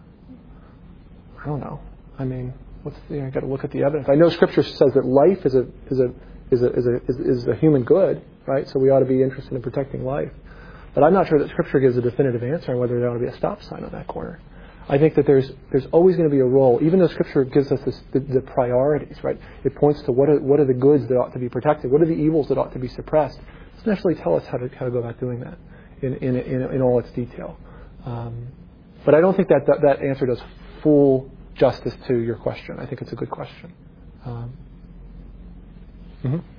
A: I don't know. I mean, what's the, you know, I've got to look at the evidence. I know Scripture says that life is a is a is a is a is, is a human good, right? So we ought to be interested in protecting life. But I'm not sure that Scripture gives a definitive answer on whether there ought to be a stop sign on that corner. I think that there's there's always going to be a role, even though Scripture gives us this, the, the priorities, right? It points to what are what are the goods that ought to be protected, what are the evils that ought to be suppressed. It doesn't necessarily tell us how to how to go about doing that in in in, in all its detail. Um, but I don't think that, that that answer does full justice to your question. I think it's a good question. Um, mm-hmm.
H: Uh,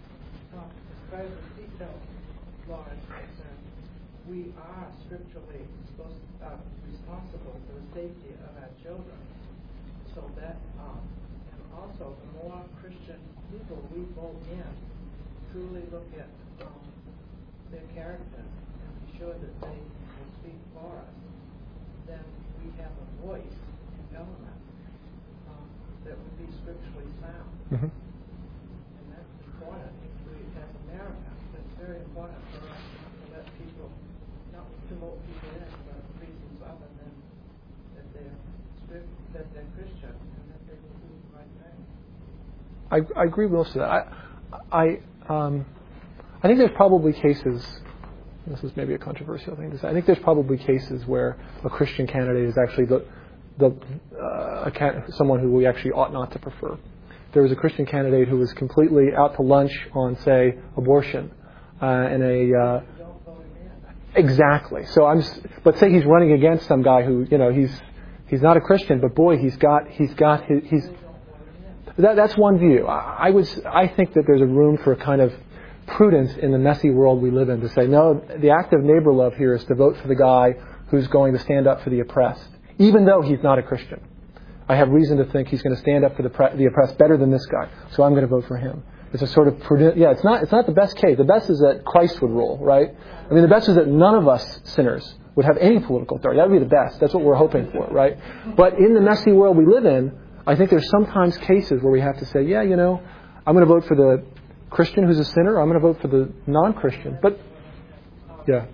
H: as far as the seatbelt law is concerned, we are scripturally supposed, uh, responsible for the safety of our children. So that, um, and also the more Christian people we vote in, truly look at um, their character and be sure that they will speak for us, then we have a voice in government um, that would be scripturally sound.
A: Mm-hmm.
H: And that's important if we, as Americans, it's very important for us not to let people, not to vote people in for reasons other than that they're script, that they're Christian and that they will do the right thing.
A: I, I agree with most of that. I, I, um, I think there's probably cases. This is maybe a controversial thing to say. I think there's probably cases where a Christian candidate is actually the, the uh, a can, someone who we actually ought not to prefer. There was a Christian candidate who was completely out to lunch on, say, abortion, uh, and a uh,
H: Don't vote him in.
A: exactly. So I'm. Let's say he's running against some guy who, you know, he's he's not a Christian, but boy, he's got he's got his, he's.
H: Don't vote him in.
A: That, that's one view. I, I was. I think that there's a room for a kind of prudence in the messy world we live in to say, no, the act of neighbor love here is to vote for the guy who's going to stand up for the oppressed, even though he's not a Christian. I have reason to think he's going to stand up for the, pre- the oppressed better than this guy, so I'm going to vote for him. It's a sort of prudent. Yeah, it's not. It's not the best case. The best is that Christ would rule, right? I mean, the best is that none of us sinners would have any political authority. That would be the best. That's what we're hoping for, right? But in the messy world we live in, I think there's sometimes cases where we have to say, yeah, you know, I'm going to vote for the Christian who's a sinner. I'm going to vote for the non-Christian. But yeah.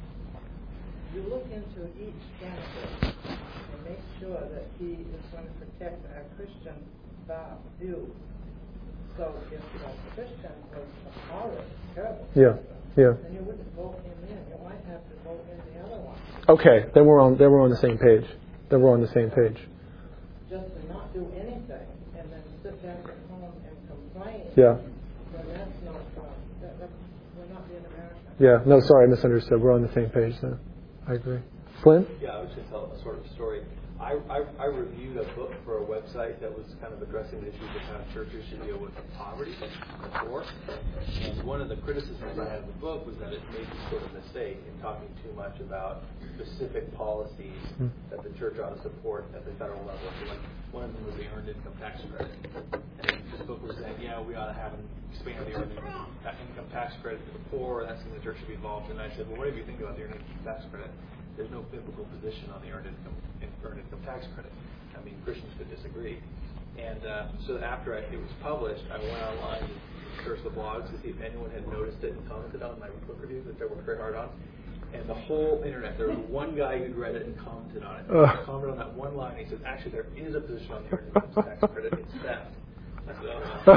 H: You look into each candidate and make sure that he is going to protect our Christian view So if a Christian was a horror, terrible,
A: Yeah, yeah.
H: then you wouldn't vote him in. You might have to vote in the other one.
A: Okay, then we're on. Then we're on the same page. Then we're on the same page.
H: Just to not do anything and then sit back at home and complain.
A: Yeah.
H: Then that's not. Uh, that, that, we're not being American.
A: Yeah. No, sorry, I misunderstood. We're on the same page then. I agree. Flynn?
E: Yeah, I was just tell a sort of story. I, I, I reviewed a book for a website that was kind of addressing the issues of how churches should deal with poverty and poor. And one of the criticisms I had of the book was that it made this sort of mistake in talking too much about specific policies mm. that the church ought to support at the federal level. So like one of them was the earned income tax credit. And this book was saying, yeah, we ought to have an expand the earned income tax credit to the poor. That's something the church should be involved in. And I said, well, whatever you think about the earned income tax credit, there's no biblical position on the earned income earned income tax credit. I mean, Christians could disagree. And uh, so after I, it was published, I went online and searched the blogs to see if anyone had noticed it and commented on my book review that they worked very hard on. And the whole internet, there was one guy who'd read it and commented on it. He uh. commented on that one line. And he said, actually, there is a position on the earned income tax credit. It's theft. I said, oh,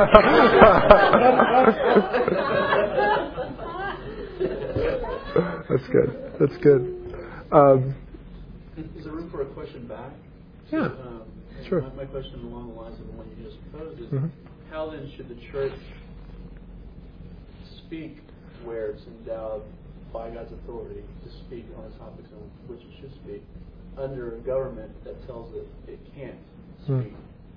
A: no. That's good. That's good. Um,
C: Is there room for a question back?
A: Yeah,
C: so, um,
A: sure.
C: My, my question along the lines of the one you just posed is,
A: mm-hmm.
C: how then should the church speak where it's endowed by God's authority to speak on the topics on which it should speak, under a government that tells it it can't speak?
A: Mm.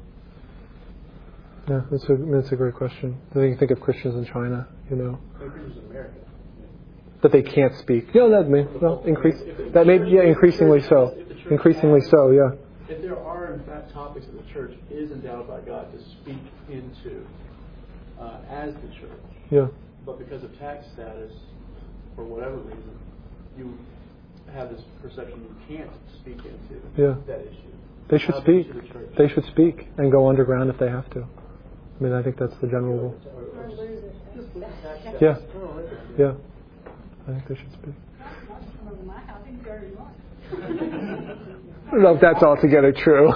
A: Yeah, that's a that's a great question. I think you think of Christians in China, you know.
C: Christians in America.
A: That they can't speak. Yeah, that may well increase. That may yeah, increasingly so. Increasingly so, yeah.
C: If there are in fact topics that the church is endowed by God to speak into uh, as the church,
A: yeah.
C: but because of tax status or whatever reason, you have this perception you can't speak into
A: yeah.
C: that issue.
A: They should
C: How
A: speak.
C: should the church
A: they should speak and go underground if they have to. I mean, I think that's the general rule.
B: Or lose it.
A: Yeah. Yeah. I think they should speak. I don't know if that's altogether true.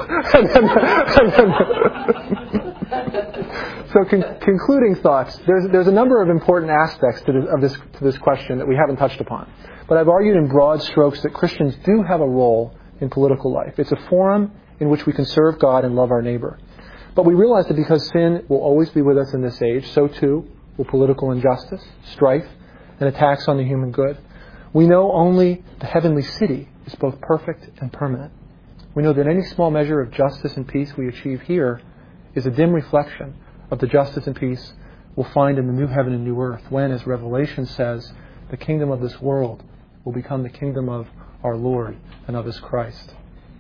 A: So, con- concluding thoughts. There's there's a number of important aspects to this, of this to this question that we haven't touched upon. But I've argued in broad strokes that Christians do have a role in political life. It's a forum in which we can serve God and love our neighbor. But we realize that because sin will always be with us in this age, so too will political injustice, strife, and attacks on the human good. We know only the heavenly city is both perfect and permanent. We know that any small measure of justice and peace we achieve here is a dim reflection of the justice and peace we'll find in the new heaven and new earth, when, as Revelation says, the kingdom of this world will become the kingdom of our Lord and of His Christ.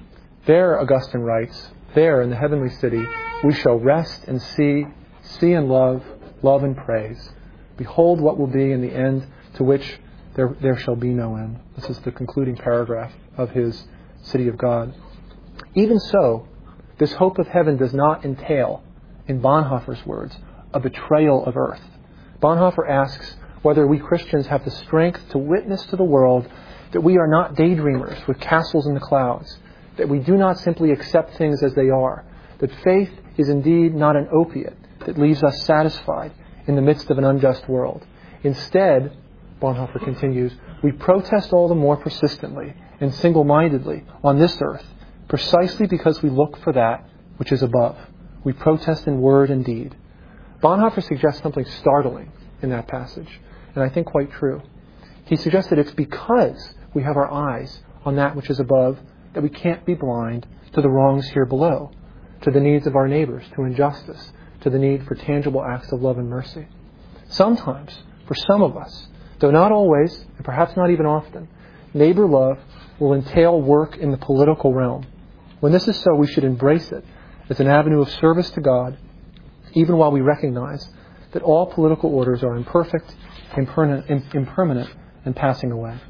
A: There, Augustine writes, there in the heavenly city we shall rest and see, see and love, love and praise. Behold what will be in the end, to which there, there shall be no end. This is the concluding paragraph of his City of God. Even so, this hope of heaven does not entail, in Bonhoeffer's words, a betrayal of earth. Bonhoeffer asks whether we Christians have the strength to witness to the world that we are not daydreamers with castles in the clouds, that we do not simply accept things as they are, that faith is indeed not an opiate that leaves us satisfied in the midst of an unjust world. Instead, Bonhoeffer continues, we protest all the more persistently and single-mindedly on this earth, precisely because we look for that which is above. We protest in word and deed. Bonhoeffer suggests something startling in that passage, and I think quite true. He suggests that it's because we have our eyes on that which is above that we can't be blind to the wrongs here below, to the needs of our neighbors, to injustice, to the need for tangible acts of love and mercy. Sometimes, for some of us, though not always, and perhaps not even often, neighbor love will entail work in the political realm. When this is so, we should embrace it as an avenue of service to God, even while we recognize that all political orders are imperfect, impermanent, impermanent and passing away.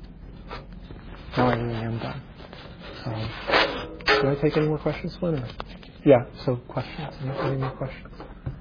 A: Now I really am done. Um, do I take any more questions, Flynn? Or? Yeah, so questions. Any more questions?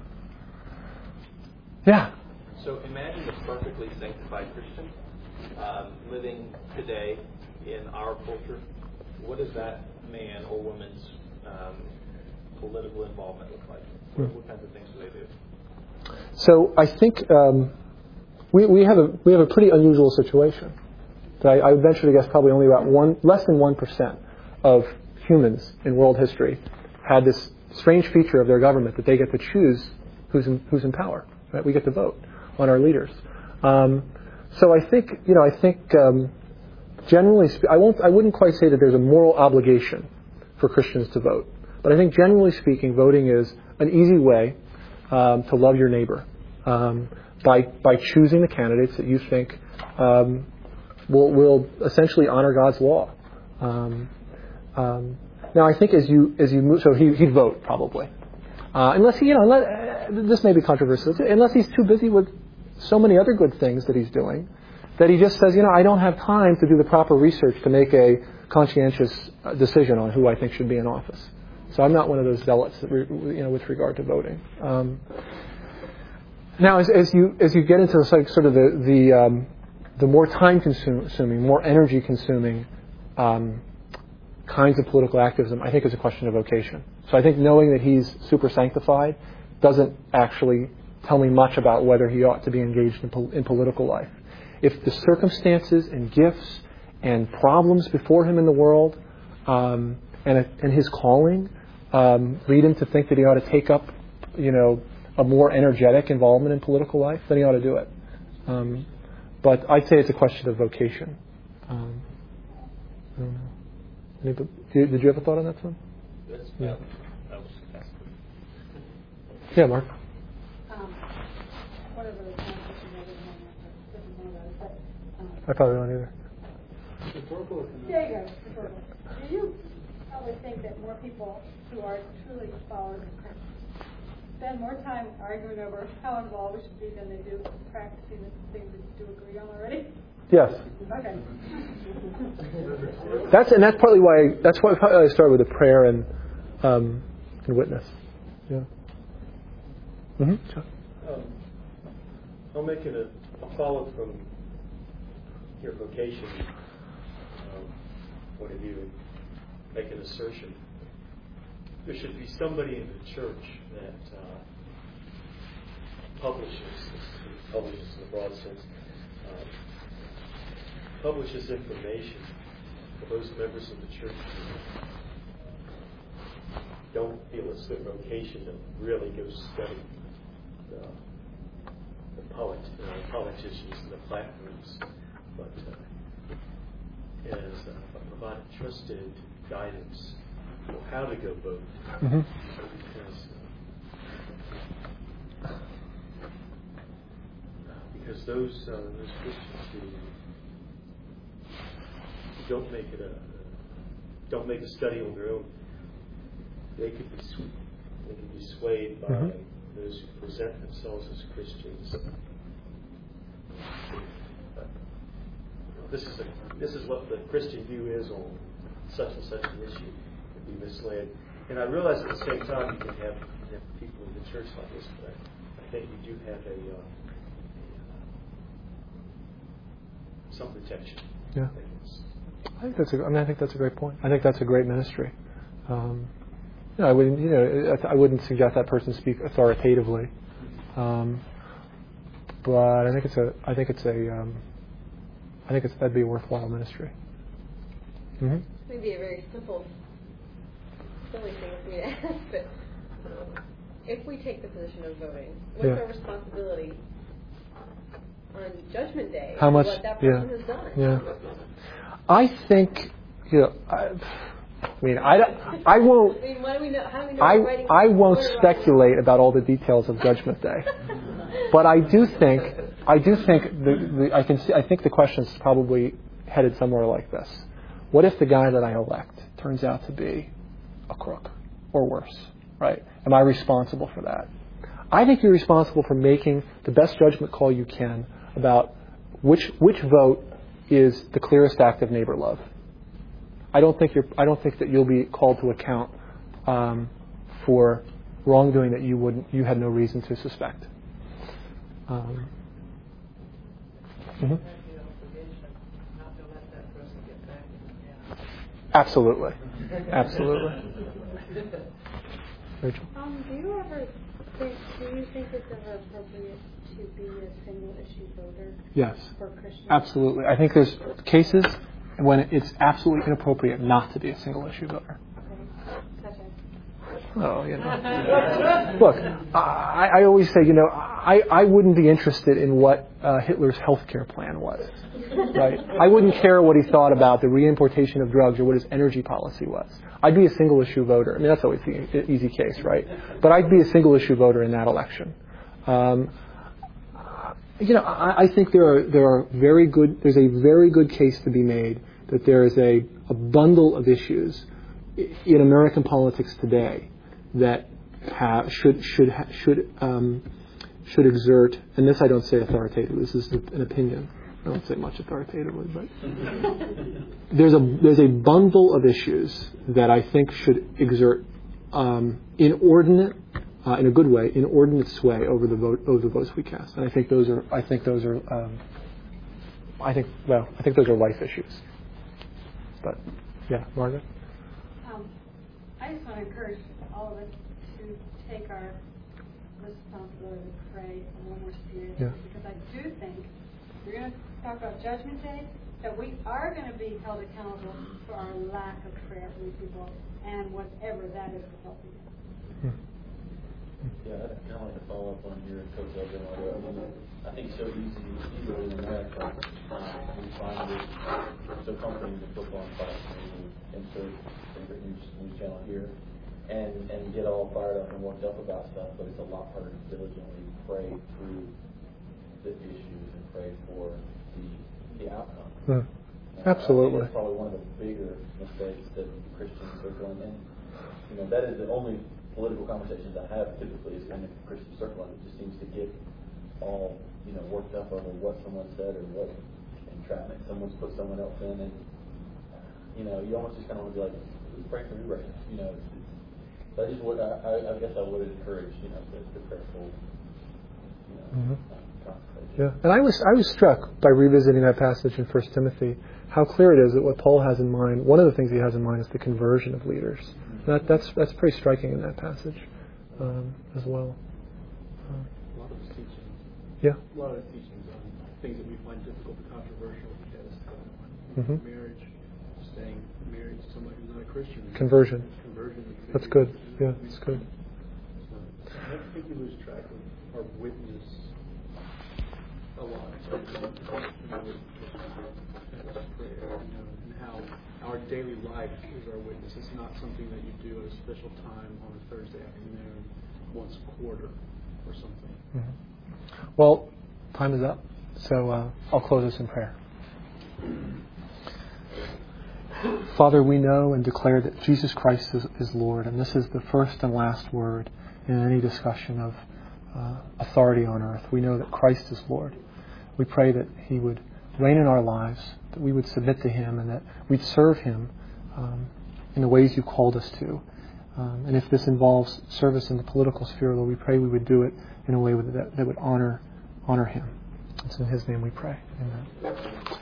A: Yeah.
E: So imagine a perfectly sanctified Christian um, living today in our culture. What does that man or woman's um, political involvement look like? What, what kinds of things do they do?
A: So I think um, we, we have a we have a pretty unusual situation. I, I would venture to guess probably only about one less than one percent of humans in world history had this strange feature of their government that they get to choose who's in, who's in power. Right? We get to vote on our leaders. Um, so I think you know I think um, generally spe- I won't I wouldn't quite say that there's a moral obligation for Christians to vote, but I think generally speaking, voting is an easy way um, to love your neighbor um, by by choosing the candidates that you think um, will will essentially honor God's law. Um, um, now I think as you as you move, so he, he'd vote probably. Uh, unless he, you know, unless, uh, this may be controversial, unless he's too busy with so many other good things that he's doing, that he just says, you know, I don't have time to do the proper research to make a conscientious uh, decision on who I think should be in office. So I'm not one of those zealots, that re, you know, with regard to voting. Um, now, as, as you as you get into sort of the the, um, the more time-consuming, more energy-consuming um, kinds of political activism, I think is a question of vocation. So I think knowing that he's super sanctified doesn't actually tell me much about whether he ought to be engaged in, pol- in political life. If the circumstances and gifts and problems before him in the world um, and, and his calling um, lead him to think that he ought to take up, you know, a more energetic involvement in political life, then he ought to do it. Um, but I'd say it's a question of vocation. Um, I don't know. Anybody, did you have a thought on that, son?
E: That's,
A: Yeah.
E: that was asking.
A: Yeah, Mark.
B: Um, whatever the conversation was, I didn't know that, but, um,
A: I probably don't either.
C: Rhetorical or canonical?
B: there you go. rhetorical. Do you probably think that more people who are truly followers of Christ spend more time arguing over how involved we should be than they do practicing the things that you do agree on already?
A: Yes.
B: Okay.
A: That's and that's partly why that's why I started with a prayer and um, and witness. Yeah. Mm-hmm. Sure.
I: Um, I'll make it a, a follow from your vocation um, point of view, make an assertion. There should be somebody in the church that uh, publishes, publishes in a broad sense, uh, publishes information for those members of the church who don't feel it's their vocation to really go study the, the, polit, uh, politicians and the platforms, but uh, as uh, provide trusted guidance for how to go vote.
A: Mm-hmm.
I: Because, uh, because those uh, those Christians who don't make it a don't make a study on their own, they could be sw- they could be swayed by
A: mm-hmm.
I: those who present themselves as Christians. Uh, this is a, this is what the Christian view is on such and such an issue. Could be misled, and I realize at the same time you can have, you can have people in the church like this, but I, I think you do have a uh, some protection.
A: Yeah. I think that's a, I mean, I think that's a great point. I think that's a great ministry. Um, you know, I wouldn't, you know, I wouldn't suggest that person speak authoritatively, um, but I think it's a, I think it's a, um, I think it's that'd be a worthwhile ministry. Mm-hmm.
F: Maybe a very simple, silly thing for me to ask, but um, if we take the position of voting, what's
A: Yeah.
F: our responsibility on Judgment Day?
A: How much?
F: What that
A: Yeah.
F: person has done?
A: Yeah. I think, you know, I, I mean, I, I won't.
F: I mean, what do we know? How do we know?
A: I,
F: we're writing-
A: I won't
F: we're writing-
A: speculate about all the details of Judgment Day, but I do think I do think the, the I can see I think the question's probably headed somewhere like this: what if the guy that I elect turns out to be a crook or worse? Right? Am I responsible for that? I think you're responsible for making the best judgment call you can about which which vote is the clearest act of neighbor love. I don't think you're. I don't think that you'll be called to account um, for wrongdoing that you wouldn't. You had no reason to suspect. Um, mm-hmm. Absolutely, absolutely. Rachel.
G: Um, do you ever Do do you think it's ever appropriate to be a single issue voter
A: Yes,
G: for Christians?
A: absolutely. I think there's cases when it's absolutely inappropriate not to be a single issue voter.
G: Okay. Such as?
A: Oh, you know. Look, I, I always say, you know, I, I wouldn't be interested in what uh, Hitler's healthcare plan was, right? I wouldn't care what he thought about the reimportation of drugs or what his energy policy was. I'd be a single issue voter. I mean, that's always the easy case, right? But I'd be a single issue voter in that election. Um, you know, I, I think there are there are very good. There's a very good case to be made that there is a, a bundle of issues in American politics today that have, should should should um, should exert. And this I don't say authoritatively. This is an opinion. I don't say much authoritatively, but there's a there's a bundle of issues that I think should exert um, inordinate, uh, in a good way, inordinate sway over the vote over the votes we cast. And I think those are I think those are um, I think well I think those are life issues. But yeah, Margaret.
B: Um, I just want to encourage all of us to take our responsibility to pray a little more seriously,
A: Yeah.
B: because I do think we're going to talk about Judgment Day, that we are going to be held accountable for our lack of prayer for these people and whatever that is to help you.
J: Yeah, I'd kind of like to follow up on your Coach Elgin. I mean, I think it's so easy, even in America, um, we find it so comforting to flip on Fox News and insert favorite news, news channel here and, and get all fired up and worked up about stuff, but it's a lot harder to diligently pray through the issues and pray for the, the outcome.
A: Mm.
J: And
A: Absolutely.
J: I think that's probably one of the bigger mistakes that Christians are doing. And, you know, that is the only political conversations I have typically is in the Christian circle, and it just seems to get all, you know, worked up over what someone said or what entrapment someone's put someone else in, and you know, you almost just kind of want to be like, let's pray for you right now, you know. It's, it's, but I just would, I, I guess I would encourage, you know, the, the prayerful, you know,
A: Mm-hmm.
J: uh, contemplation.
A: Yeah, and I was I was struck by revisiting that passage in First Timothy, how clear it is that what Paul has in mind, one of the things he has in mind is the conversion of leaders. That, that's that's pretty striking in that passage um, as well. Um,
C: A lot of his teachings.
A: Yeah.
C: A lot of his teachings on things that we find difficult or controversial. He has uh,
A: Mhm.
C: marriage, staying married to somebody who's not a Christian.
A: Conversion.
C: Conversion.
A: That's good. Yeah, that's good.
C: So, I don't think we lose track of our witness a lot. So, you know, with prayer, you know, and how our daily life is our witness. It's not something that you do at a special time on a Thursday afternoon, once a quarter or something.
A: Mm-hmm. Well, time is up, so uh, I'll close this in prayer. Father, we know and declare that Jesus Christ is, is Lord, and this is the first and last word in any discussion of uh, authority on earth. We know that Christ is Lord. We pray that He would reign in our lives, that we would submit to Him, and that we'd serve Him um, in the ways You called us to. Um, and if this involves service in the political sphere, Lord, we pray we would do it in a way that, that would honor honor Him. It's in His name we pray. Amen.